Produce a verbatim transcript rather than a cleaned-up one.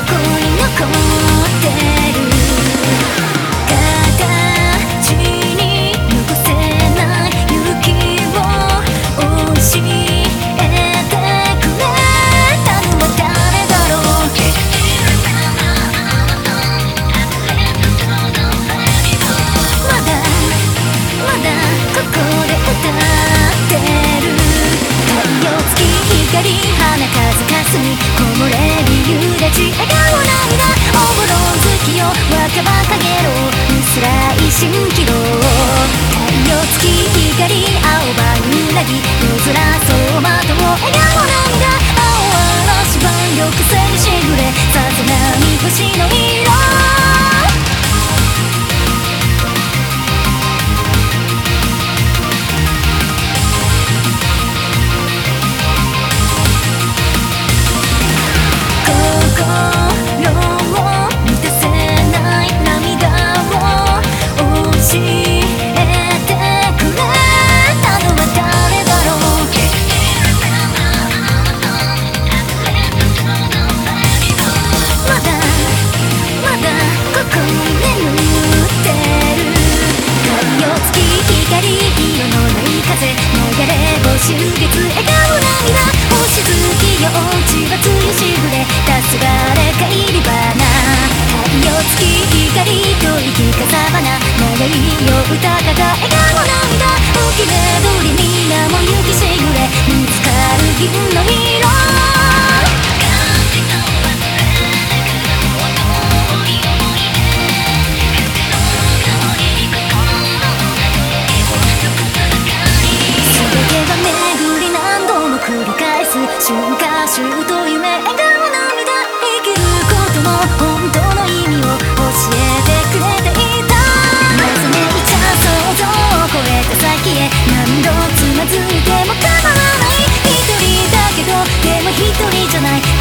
蜃気楼太陽月光青葉うなぎ夜空走馬灯笑顔涙青嵐万緑線にしぐれさざ波星の色終月笑顔涙星月夜千葉露しぐれ黄昏帰り花太陽月光と生きかさばな長いよ歌方笑顔涙大きな通りみんなも行きしぐれ見つかる銀の色春夏秋と夢笑顔涙生きることの本当の意味を教えてくれていたなぜめいちゃ想像を超えた先へ何度つまずいても構わない一人だけどでも一人じゃない